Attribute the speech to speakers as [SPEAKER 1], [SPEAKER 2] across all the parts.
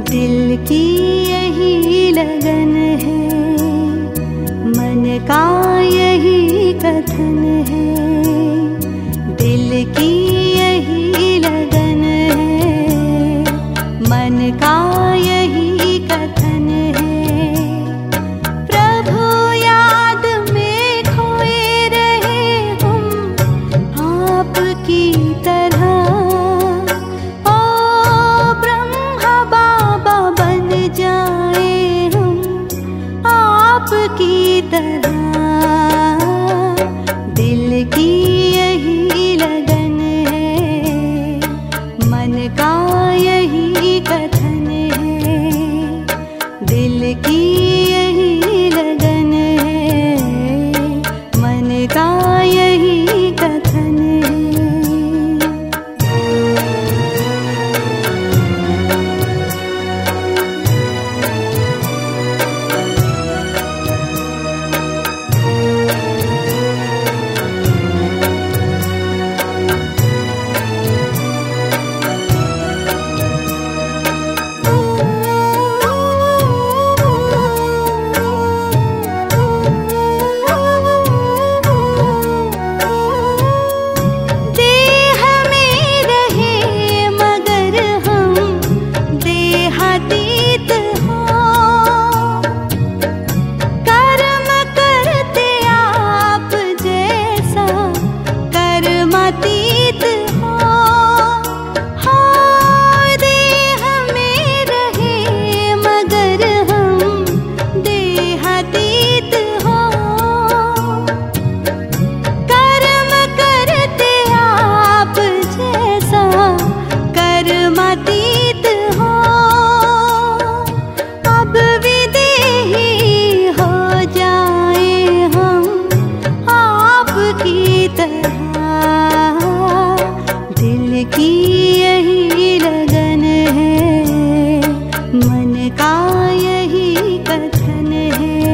[SPEAKER 1] दिल की यही लगन है, मन का यही कथन है। दिल की यही लगन है, मन का यही कथन है। प्रभु याद में खोए रहे हम आपकी तरह। ओ ब्रह्मा बाबा बन जाए हम आपकी तरह। दिल की यही लगन है, मन का यही कथन है। दिल की यही लगन है, मन का यही कथन है। दिल की यही लगन है, मन का यही कथन है।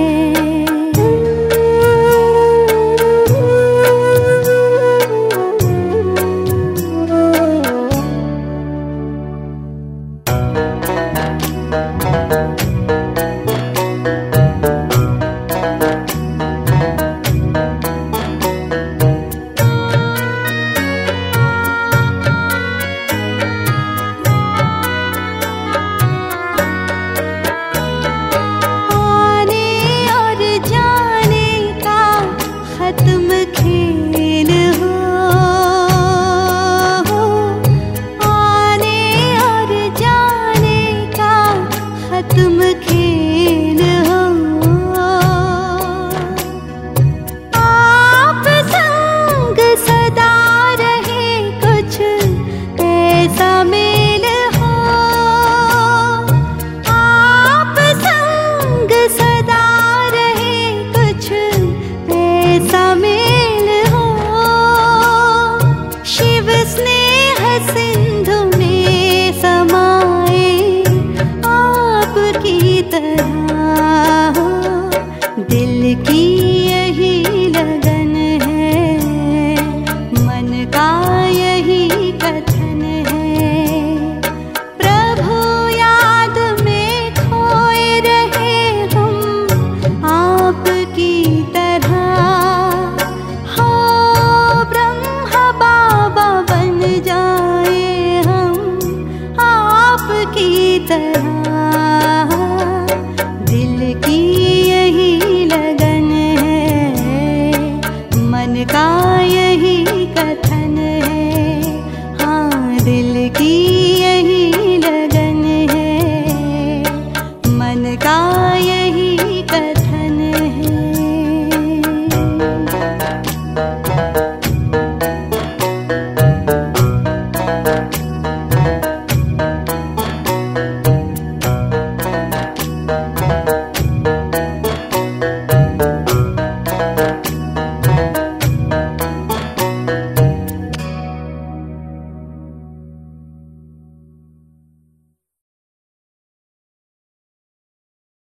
[SPEAKER 1] दिल की यही लगन है, मन का यही कथन है। प्रभु याद में खोए रहे हम आपकी तरह। हो ब्रह्मा बाबा बन जाए हम आपकी तरह।